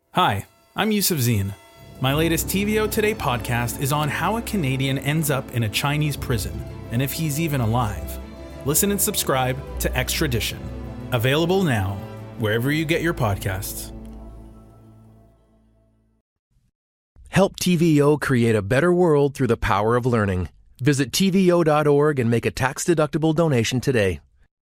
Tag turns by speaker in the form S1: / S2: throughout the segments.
S1: Hi, I'm Yusuf Zine. My latest TVO Today podcast is on how a Canadian ends up in a Chinese prison, and if he's even alive. Listen and subscribe to Extradition. Available now, wherever you get your podcasts.
S2: Help TVO create a better world through the power of learning. Visit TVO.org and make a tax-deductible donation today.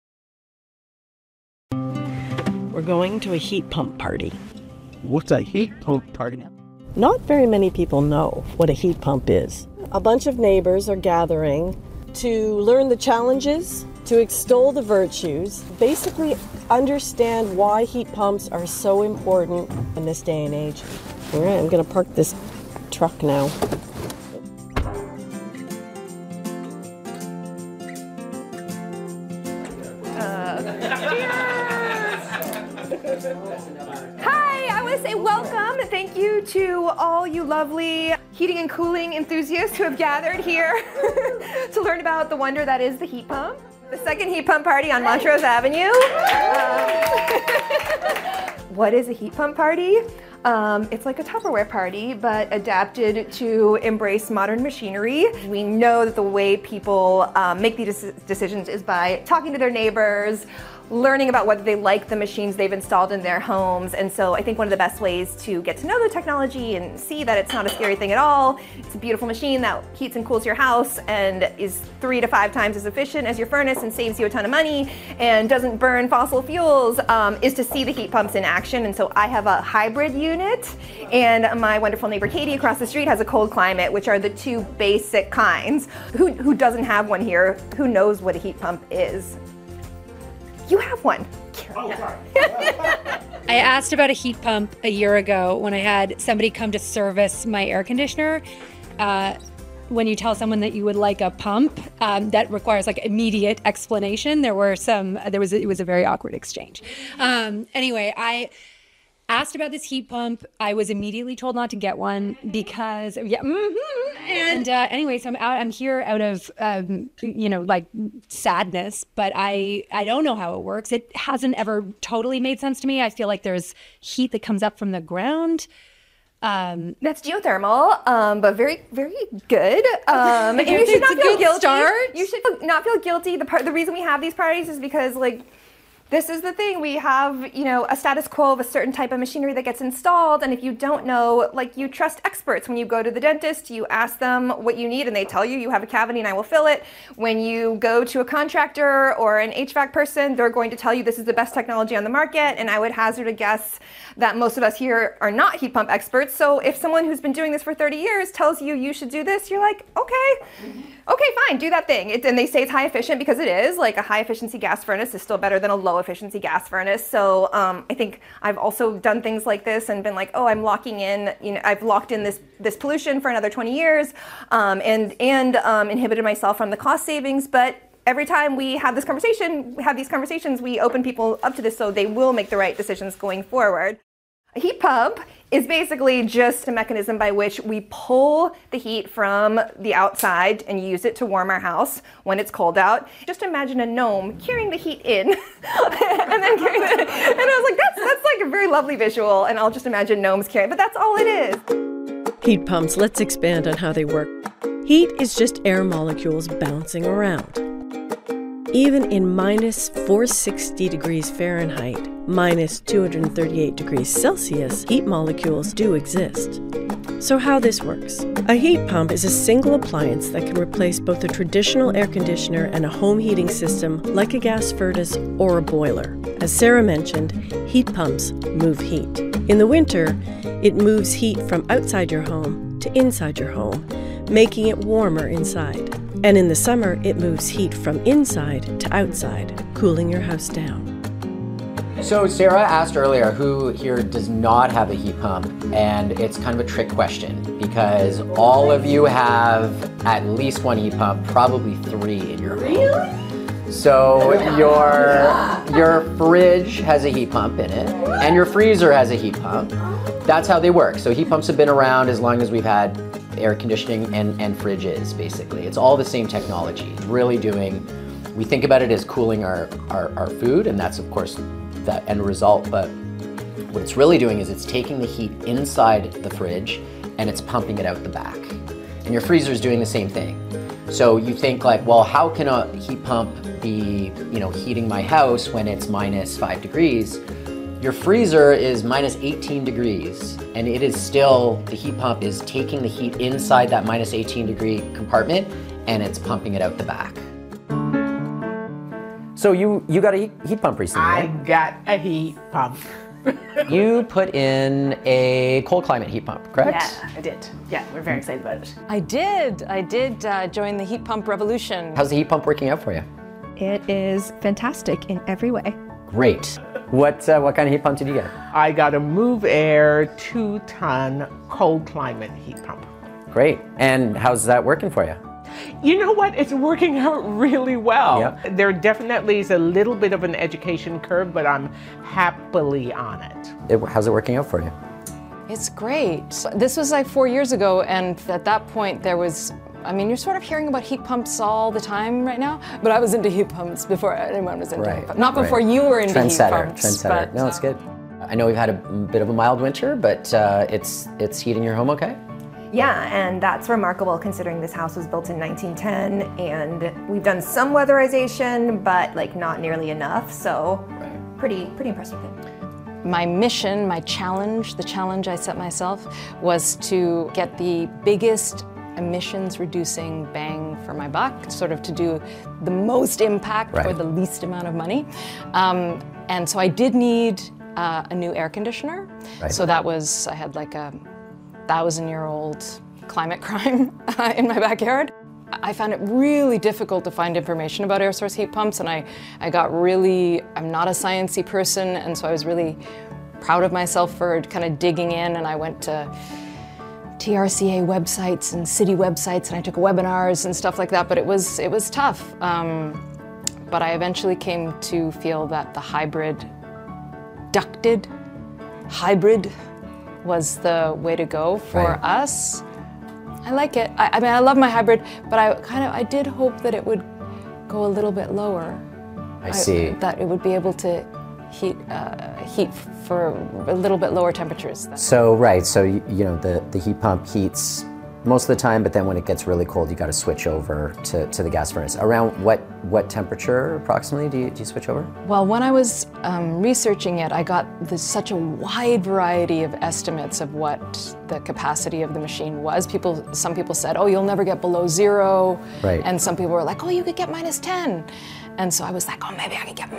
S3: We're going to a heat pump party.
S4: What's a heat pump party?
S3: Not very many people know what a heat pump is. A bunch of neighbors are gathering to learn the challenges, to extol the virtues, basically understand why heat pumps are so important in this day and age. All right, I'm going to park this truck now.
S5: Hi, I want to say welcome. Thank you to all you lovely heating and cooling enthusiasts who have gathered here to learn about the wonder that is the heat pump. The second heat pump party on Montrose Avenue. What is a heat pump party? It's like a Tupperware party, but adapted to embrace modern machinery. We know that the way people make these decisions is by talking to their neighbors, learning about whether they like the machines they've installed in their homes. And so I think one of the best ways to get to know the technology and see that it's not a scary thing at all, it's a beautiful machine that heats and cools your house and is 3 to 5 times as efficient as your furnace and saves you a ton of money and doesn't burn fossil fuels, is to see the heat pumps in action. And so I have a hybrid unit, and my wonderful neighbor Katie across the street has a cold climate, which are the two basic kinds. Who doesn't have one here? Who knows what a heat pump is? You have one.
S6: Oh, sorry. I asked about a heat pump a year ago when I had somebody come to service my air conditioner. When you tell someone that you would like a pump, that requires like immediate explanation. It was a very awkward exchange. Anyway, I asked about this heat pump. I was immediately told not to get one because, anyway, so I'm here out of, sadness, but I don't know how it works. It hasn't ever totally made sense to me. I feel like there's heat that comes up from the ground.
S5: That's geothermal, but very, very good. And you should not feel guilty. You should not feel guilty. The reason we have these parties is because, this is the thing. We have, a status quo of a certain type of machinery that gets installed. And if you don't know, you trust experts. When you go to the dentist, you ask them what you need and they tell you you have a cavity and I will fill it. When you go to a contractor or an HVAC person, they're going to tell you this is the best technology on the market. And I would hazard a guess that most of us here are not heat pump experts. So if someone who's been doing this for 30 years tells you you should do this, you're like, okay, fine, do that thing. And they say it's high efficient because it is. Like a high efficiency gas furnace is still better than a low efficiency gas furnace. So I think I've also done things like this and been like, I'm locking in, I've locked in this pollution for another 20 years and inhibited myself from the cost savings. But every time we have these conversations, we open people up to this so they will make the right decisions going forward. A heat pump is basically just a mechanism by which we pull the heat from the outside and use it to warm our house when it's cold out. Just imagine a gnome carrying the heat in and then carrying it. And I was like, that's like a very lovely visual, and I'll just imagine gnomes carrying, but that's all it is.
S3: Heat pumps, let's expand on how they work. Heat is just air molecules bouncing around. Even in minus 460 degrees Fahrenheit, minus 238 degrees Celsius, heat molecules do exist. So how this works? A heat pump is a single appliance that can replace both a traditional air conditioner and a home heating system like a gas furnace or a boiler. As Sarah mentioned, heat pumps move heat. In the winter, it moves heat from outside your home to inside your home, making it warmer inside. And in the summer, it moves heat from inside to outside, cooling your house down.
S7: So Sarah asked earlier who here does not have a heat pump, and it's kind of a trick question because all of you have at least one heat pump, probably 3 in your home. Really? So your fridge has a heat pump in it, and your freezer has a heat pump. That's how they work. So heat pumps have been around as long as we've had air conditioning and fridges, basically. It's all the same technology. Really we think about it as cooling our food, and that's of course that end result, but What it's really doing is it's taking the heat inside the fridge and it's pumping it out the back. And your freezer is doing the same thing. So you think like, well, how can a heat pump be, heating my house when it's -5 degrees? Your freezer is -18 degrees, and it is still, the heat pump is taking the heat inside that -18 degree compartment, and it's pumping it out the back. So you got a heat pump recently,
S4: I
S7: right?
S4: got a heat pump.
S7: You put in a cold climate heat pump, correct?
S8: Yeah, I did. Yeah, we're very excited about it. I did join the heat pump revolution.
S7: How's the heat pump working out for you?
S5: It is fantastic in every way.
S7: Great. What kind of heat pump did you get?
S4: I got a Move Air 2-ton cold climate heat pump.
S7: Great. And how's that working for you?
S4: You know what? It's working out really well.
S7: Yep.
S4: There definitely is a little bit of an education curve, but I'm happily on it.
S7: How's it working out for you?
S8: It's great. This was like 4 years ago, and at that point there was, you're sort of hearing about heat pumps all the time right now, but I was into heat pumps before anyone was into heat pumps. Not before you were into heat pumps.
S7: Trendsetter. No, it's good. I know we've had a bit of a mild winter, but it's heating your home okay?
S5: Yeah, and that's remarkable considering this house was built in 1910, and we've done some weatherization, but not nearly enough, so pretty impressed with it.
S8: My mission, my challenge, the challenge I set myself was to get the biggest emissions reducing bang for my buck, sort of to do the most impact for the least amount of money. And so I did need a new air conditioner. So that was, I had like a 1,000-year-old climate crime in my backyard. I found it really difficult to find information about air source heat pumps, and I got really, I'm not a sciencey person, and so I was really proud of myself for kind of digging in, and I went to TRCA websites and city websites, and I took webinars and stuff like that, but it was tough. But I eventually came to feel that the ducted hybrid was the way to go for us. I like it. I love my hybrid, but I did hope that it would go a little bit lower.
S7: I see.
S8: That it would be able to heat for a little bit lower temperatures.
S7: So the heat pump heats most of the time, but then when it gets really cold, you got to switch over to the gas furnace. Around what temperature approximately do you switch over?
S8: Well, when I was researching it, I got such a wide variety of estimates of what the capacity of the machine was. Some people said, oh, you'll never get below 0.
S7: Right.
S8: And some people were like, oh, you could get -10. And so I was like, oh, maybe I could get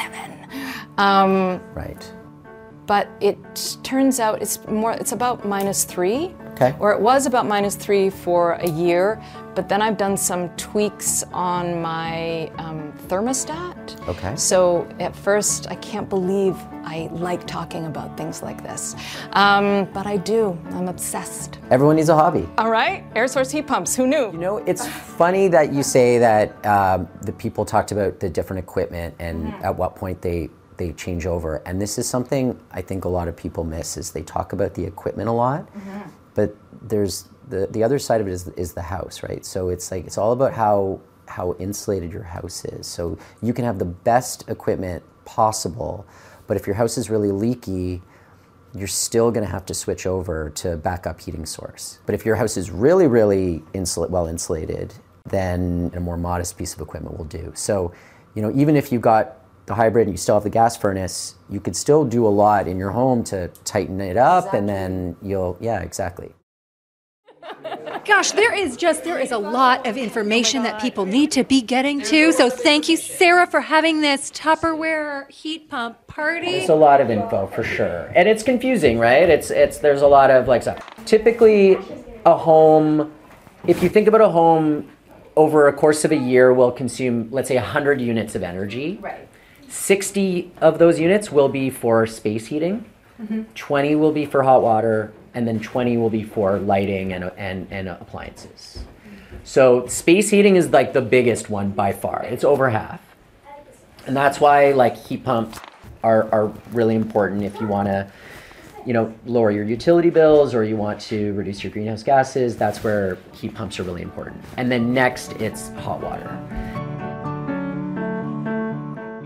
S8: -7.
S7: Right.
S8: But it turns out it's about -3.
S7: Okay.
S8: Or it was about -3 for a year, but then I've done some tweaks on my thermostat.
S7: Okay.
S8: So at first, I can't believe I like talking about things like this. But I do, I'm obsessed.
S7: Everyone needs a hobby.
S8: All right, air source heat pumps, who knew?
S7: You know, it's funny that you say that the people talked about the different equipment and at what point they change over. And this is something I think a lot of people miss is they talk about the equipment a lot, but there's the other side of it is the house, right? So it's all about how insulated your house is. So you can have the best equipment possible, but if your house is really leaky, you're still gonna have to switch over to backup heating source. But if your house is really, really well insulated, then a more modest piece of equipment will do. So, even if you got the hybrid and you still have the gas furnace, you could still do a lot in your home to tighten it up and then exactly.
S6: Gosh, there is a lot of information that people need to be getting to. So thank you, Sarah, for having this Tupperware heat pump party.
S7: It's a lot of info for sure. And it's confusing, right? There's a lot of stuff. Typically a home, if you think about a home over a course of a year will consume, let's say 100 units of energy.
S8: Right.
S7: 60 of those units will be for space heating, 20 will be for hot water, and then 20 will be for lighting and appliances. So space heating is like the biggest one by far. It's over half. And that's why heat pumps are really important if you want to lower your utility bills or you want to reduce your greenhouse gases. That's where heat pumps are really important. And then next it's hot water.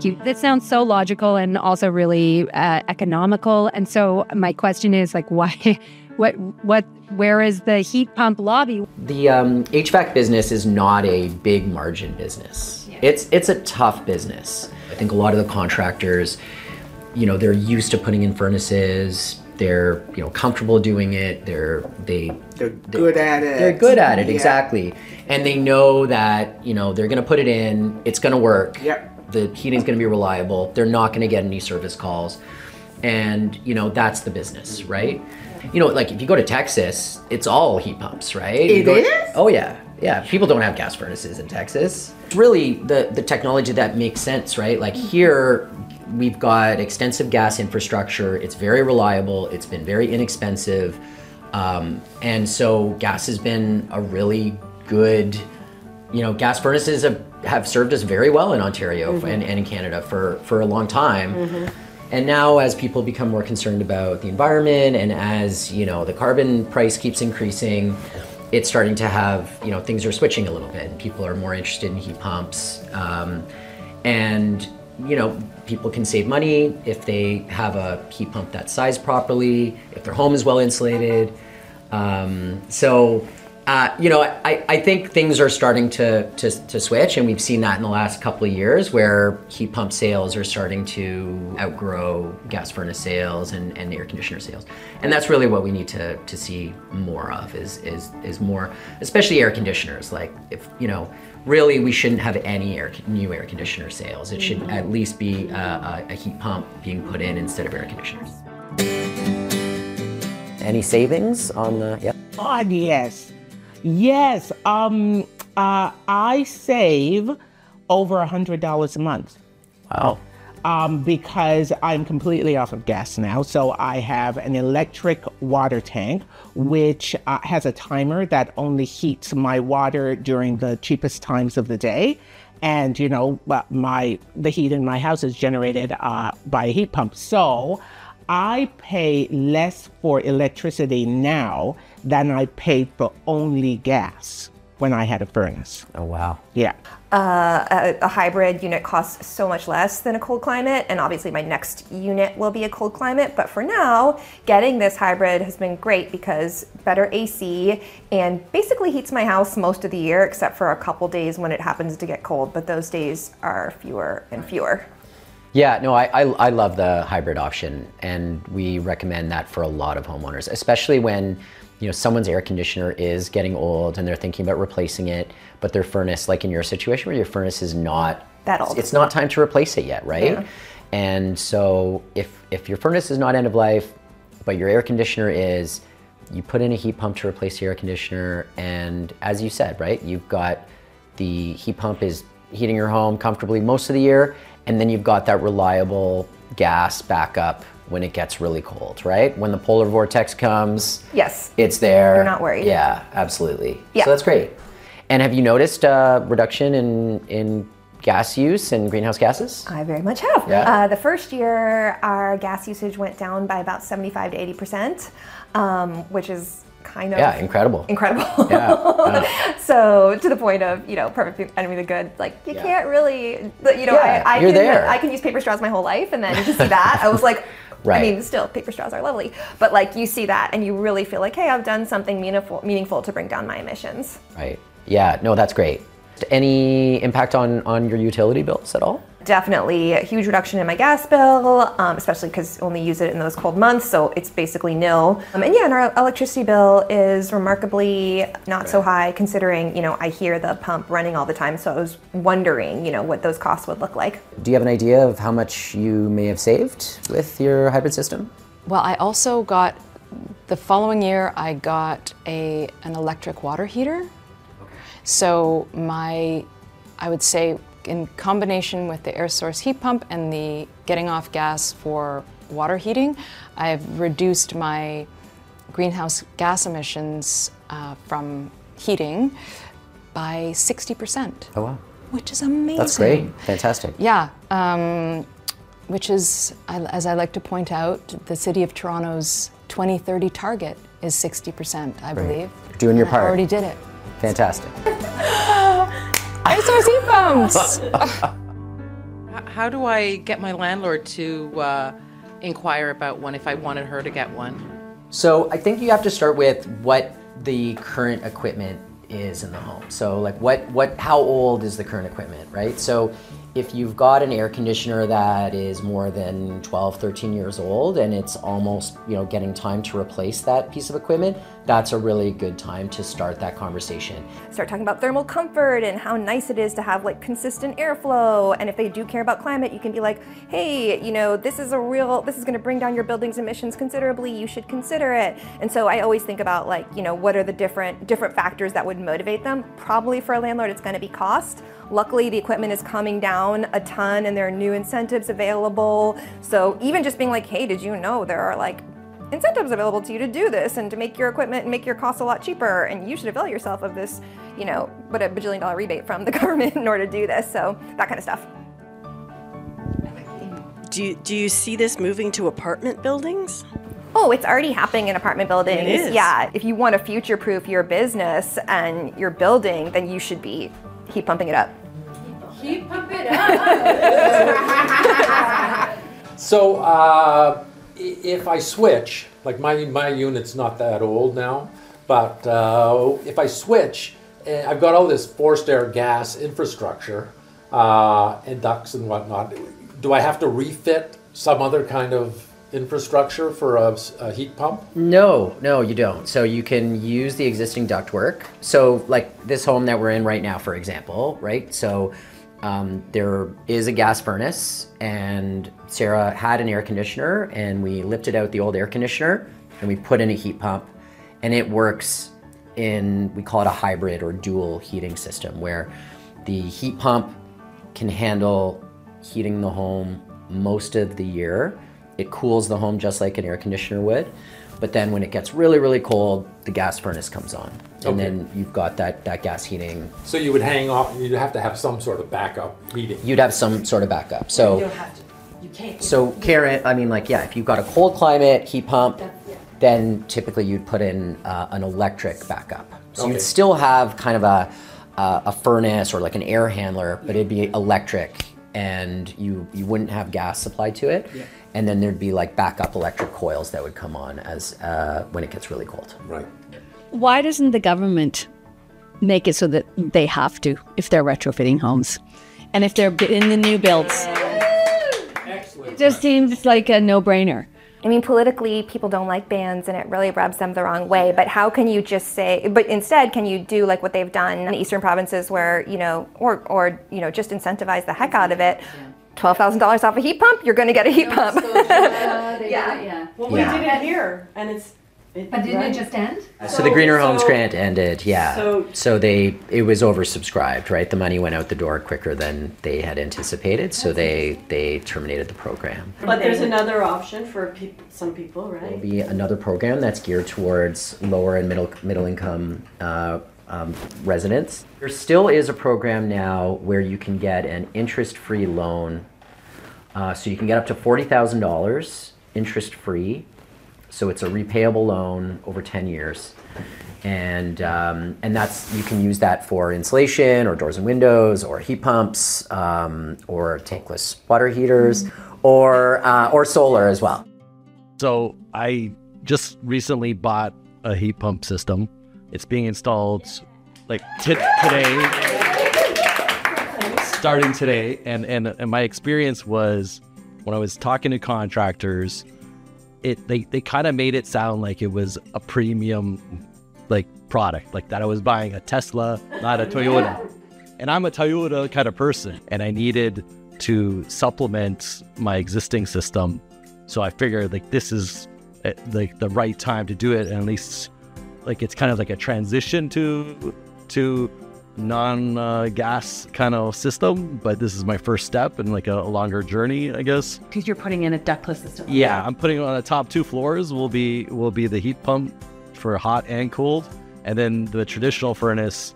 S6: Thank you. That sounds so logical and also really economical. And so my question is like, why, where is the heat pump lobby?
S7: The HVAC business is not a big margin business. Yeah. It's a tough business. I think a lot of the contractors, they're used to putting in furnaces. They're comfortable doing it. They're
S4: good at it.
S7: They're good at it, exactly. And they know that they're going to put it in. It's going to work.
S4: Yep.
S7: The heating's going to be reliable. They're not going to get any service calls, and that's the business, right? Like if you go to Texas, it's all heat pumps, right?
S4: It is?
S7: Oh yeah. Yeah, people don't have gas furnaces in Texas. It's really the technology that makes sense, right? Like here, we've got extensive gas infrastructure. It's very reliable. It's been very inexpensive. And so gas has been a really good, gas furnaces have served us very well in Ontario and in Canada for a long time. And now as people become more concerned about the environment and as, the carbon price keeps increasing, it's starting to have, things are switching a little bit and people are more interested in heat pumps. And people can save money if they have a heat pump that's sized properly, if their home is well insulated. I think things are starting to switch, and we've seen that in the last couple of years where heat pump sales are starting to outgrow gas furnace sales and air conditioner sales. And that's really what we need to see more of is more, especially air conditioners. Like if, really we shouldn't have any new air conditioner sales. It should at least be a heat pump being put in instead of air conditioners. Any savings on the, yeah?
S4: Oh, yes. Yes, I save over $100 a month.
S7: Wow.
S4: Because I'm completely off of gas now. So I have an electric water tank, which has a timer that only heats my water during the cheapest times of the day. And, the heat in my house is generated by a heat pump. So I pay less for electricity now than I paid for only gas when I had a furnace.
S7: Oh, wow.
S4: Yeah.
S5: A hybrid unit costs so much less than a cold climate, and obviously my next unit will be a cold climate, but for now, getting this hybrid has been great because better AC and basically heats my house most of the year except for a couple days when it happens to get cold, but those days are fewer and fewer.
S7: Yeah, no, I love the hybrid option, and we recommend that for a lot of homeowners, especially when someone's air conditioner is getting old and they're thinking about replacing it, but their furnace, like in your situation where your furnace is not
S5: that old,
S7: it's not time to replace it yet, right?
S5: Yeah.
S7: And so if your furnace is not end of life, but your air conditioner is, you put in a heat pump to replace your air conditioner, and as you said, right, you've got the heat pump is heating your home comfortably most of the year, and then you've got that reliable gas backup when it gets really cold, right? When the polar vortex comes,
S5: yes,
S7: it's there.
S5: You're not worried.
S7: Yeah, absolutely.
S5: Yeah.
S7: So that's great. And have you noticed a reduction in gas use and greenhouse gases?
S5: I very much have.
S7: Yeah.
S5: The first year, our gas usage went down by about 75 to 80%, which is kind of
S7: incredible.
S5: Yeah. So to the point of perfect enemy of the good, like you can't really, I can use paper straws my whole life, and then to see that, I was like, right. I mean, still paper straws are lovely, but like you see that and you really feel like, hey, I've done something meaningful to bring down my emissions.
S7: Right. Yeah. No, that's great. Any impact on your utility bills at all?
S5: Definitely a huge reduction in my gas bill, especially because I only use it in those cold months, so it's basically nil. And our electricity bill is remarkably not so high considering, I hear the pump running all the time, so I was wondering, what those costs would look like.
S7: Do you have an idea of how much you may have saved with your hybrid system?
S8: Well, I also got, the following year, I got an electric water heater. So I would say, in combination with the air source heat pump and the getting off gas for water heating, I've reduced my greenhouse gas emissions from heating by 60%.
S7: Oh, wow.
S8: Which is amazing.
S7: That's great. Fantastic.
S8: Yeah. Which is, as I like to point out, the City of Toronto's 2030 target is 60%, I believe.
S7: Doing your part.
S8: I already did it.
S7: Fantastic.
S8: Air source heat pumps.
S9: how do I get my landlord to inquire about one if I wanted her to get one?
S7: So I think you have to start with what the current equipment is in the home. So like how old is the current equipment, right? So if you've got an air conditioner that is more than 12, 13 years old and it's almost, getting time to replace that piece of equipment, that's a really good time to start that conversation.
S5: Start talking about thermal comfort and how nice it is to have like consistent airflow. And if they do care about climate, you can be like, hey, this is going to bring down your building's emissions considerably. You should consider it. And so I always think about like, what are the different factors that would motivate them? Probably for a landlord, it's going to be cost. Luckily, the equipment is coming down a ton and there are new incentives available. So even just being like, hey, did you know there are like incentives available to you to do this and to make your equipment and make your costs a lot cheaper, and you should avail yourself of this, what a $1 billion rebate from the government in order to do this. So that kind of stuff.
S3: Do you see this moving to apartment buildings?
S5: Oh, it's already happening in apartment buildings.
S3: It is.
S5: Yeah, if you want to future-proof your business and your building, then you should be heat pumping it up.
S6: Heat pump it up.
S10: So if I switch, like my unit's not that old now, but if I switch, I've got all this forced air gas infrastructure and ducts and whatnot. Do I have to refit some other kind of infrastructure for a heat pump?
S7: No, you don't. So you can use the existing ductwork. So like this home that we're in right now, for example, right? So there is a gas furnace, and Sarah had an air conditioner, and we lifted out the old air conditioner and we put in a heat pump, and it works we call it a hybrid or dual heating system, where the heat pump can handle heating the home most of the year. It cools the home just like an air conditioner would. But then when it gets really, really cold, the gas furnace comes on. And then you've got that gas heating.
S10: So you would you'd have to have some sort of backup heating.
S7: You'd have some sort of backup. So
S6: You don't have to. You can't.
S7: So Karen, if you've got a cold climate heat pump, then typically you'd put in an electric backup. So you'd still have kind of a furnace or like an air handler, but it'd be electric, and you wouldn't have gas supplied to it. Yeah. And then there'd be like backup electric coils that would come on as when it gets really cold.
S10: Right.
S11: Why doesn't the government make it so that they have to if they're retrofitting homes? And if they're in the new builds? Excellent. It just seems like a no-brainer.
S5: I mean, politically, people don't like bans and it really rubs them the wrong way. But how can you just say, but instead, can you do like what they've done in the eastern provinces where, or just incentivize the heck out of it? $12,000 off a heat pump, you're going to get a heat pump.
S6: Yeah. Well, we did it here, and but didn't it just end?
S7: So the Greener Homes grant ended, yeah. So it was oversubscribed, right? The money went out the door quicker than they had anticipated, so they terminated the program.
S12: But there's another option for some people, right?
S7: There'll be another program that's geared towards lower and middle income residents. There still is a program now where you can get an interest-free loan. So you can get up to $40,000 interest-free. So it's a repayable loan over 10 years. And that's, you can use that for insulation or doors and windows or heat pumps or tankless water heaters or solar as well.
S13: So I just recently bought a heat pump system. It's being installed like today, starting today. And my experience was when I was talking to contractors, they kind of made it sound like it was a premium like product, like that I was buying a Tesla, not a Toyota. And I'm a Toyota kind of person, and I needed to supplement my existing system. So I figured like this is like the right time to do it, and at least like it's kind of like a transition to non-gas kind of system, but this is my first step in like a longer journey, I guess.
S11: Because you're putting in a ductless system.
S13: Yeah, I'm putting on the top 2 floors will be the heat pump for hot and cold, and then the traditional furnace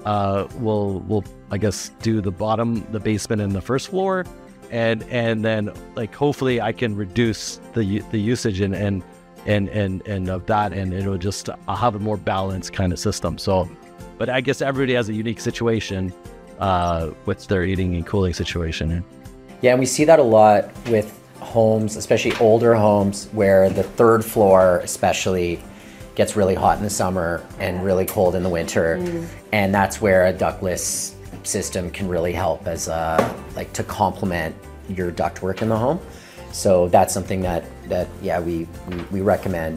S13: will I guess do the basement and the first floor, and then like hopefully I can reduce the usage and of that, and it'll just I'll have a more balanced kind of system. So. But I guess everybody has a unique situation with their heating and cooling situation.
S7: Yeah, and we see that a lot with homes, especially older homes, where the third floor especially gets really hot in the summer and really cold in the winter. And that's where a ductless system can really help as like to complement your ductwork in the home. So that's something that yeah, we recommend.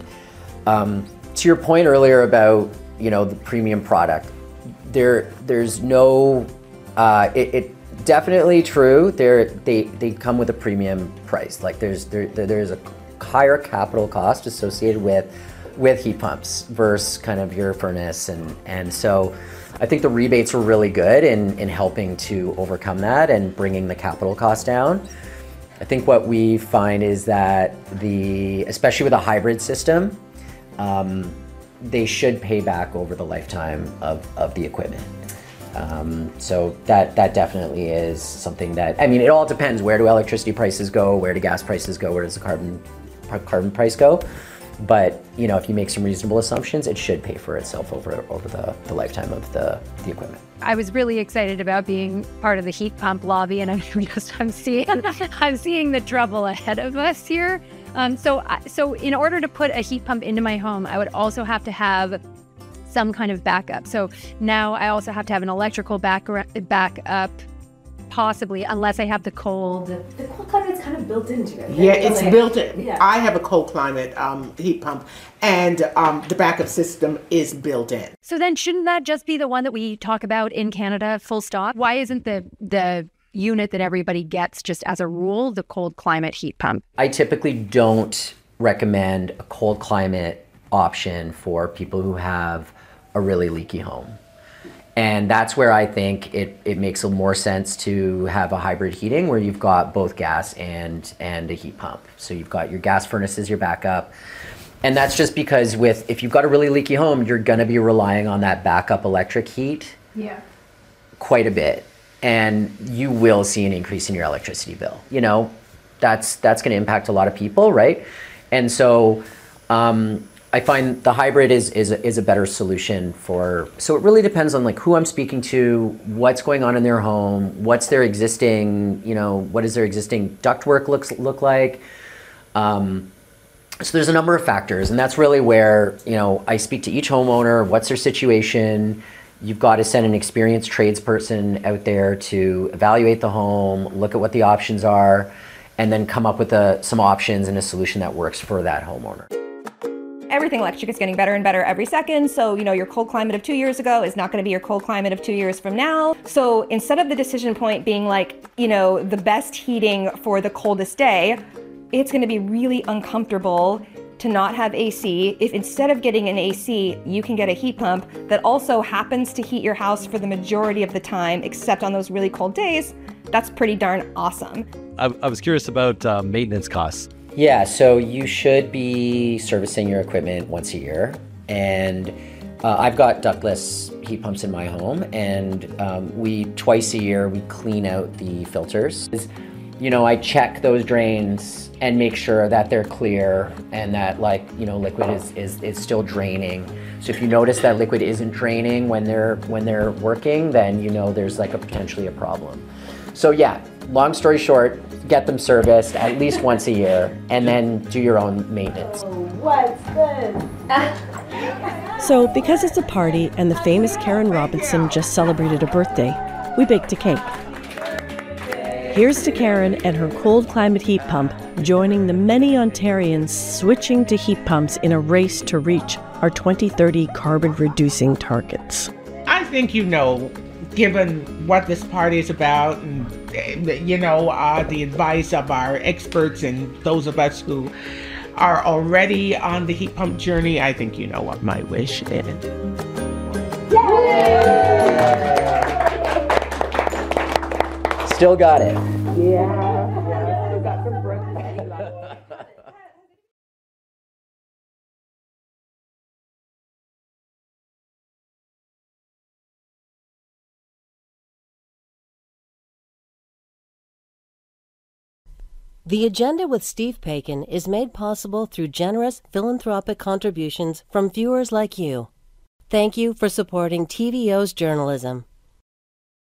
S7: To your point earlier about, you know, the premium product, there's no, it definitely true. They come with a premium price. Like there's a higher capital cost associated with heat pumps versus kind of your furnace, and so I think the rebates were really good in helping to overcome that and bringing the capital cost down. I think what we find is that especially with a hybrid system, they should pay back over the lifetime of the equipment. So that definitely is something that, I mean, it all depends. Where do electricity prices go? Where do gas prices go? Where does the carbon price go? But, you know, if you make some reasonable assumptions, it should pay for itself over the lifetime of the equipment.
S6: I was really excited about being part of the heat pump lobby, and I'm seeing the trouble ahead of us here. So in order to put a heat pump into my home, I would also have to have some kind of backup. So now I also have to have an electrical backup, possibly, unless I have the cold.
S12: The cold climate is kind of built into it.
S4: Yeah, it's built in. Yeah. I have a cold climate heat pump, and the backup system is built in.
S6: So then shouldn't that just be the one that we talk about in Canada, full stop? Why isn't the unit that everybody gets just as a rule the cold climate heat pump?
S7: I typically don't recommend a cold climate option for people who have a really leaky home. And that's where I think it makes more sense to have a hybrid heating where you've got both gas and a heat pump. So you've got your gas furnace as your backup. And that's just because if you've got a really leaky home, you're gonna be relying on that backup electric heat quite a bit. And you will see an increase in your electricity bill. You know, that's gonna impact a lot of people, right? And so, I find the hybrid is a better solution so it really depends on like who I'm speaking to, what's going on in their home, what's their existing, you know, what does their existing ductwork look like. So there's a number of factors, and that's really where, you know, I speak to each homeowner, what's their situation. You've got to send an experienced tradesperson out there to evaluate the home, look at what the options are, and then come up with some options and a solution that works for that homeowner.
S5: Everything electric is getting better and better every second. So, you know, your cold climate of 2 years ago is not going to be your cold climate of 2 years from now. So instead of the decision point being like, you know, the best heating for the coldest day, it's going to be really uncomfortable to not have AC. If instead of getting an AC, you can get a heat pump that also happens to heat your house for the majority of the time, except on those really cold days, that's pretty darn awesome.
S13: I was curious about maintenance costs.
S7: Yeah, so you should be servicing your equipment once a year. And I've got ductless heat pumps in my home, and twice a year, we clean out the filters. You know, I check those drains and make sure that they're clear and that, like, you know, liquid is still draining. So if you notice that liquid isn't draining when they're working, then you know there's like potentially a problem. So yeah, long story short, get them serviced at least once a year and then do your own maintenance.
S12: What's this?
S3: So because it's a party and the famous Karen Robinson just celebrated a birthday, we baked a cake. Here's to Karen and her cold climate heat pump, joining the many Ontarians switching to heat pumps in a race to reach our 2030 carbon reducing targets.
S4: I think, you know, given what this party is about and, you know, the advice of our experts and those of us who are already on the heat pump journey, I think you know what my wish is.
S12: Yay!
S7: Still got it.
S4: Yeah. Still got some birthday left.
S14: The Agenda with Steve Paikin is made possible through generous philanthropic contributions from viewers like you. Thank you for supporting TVO's journalism.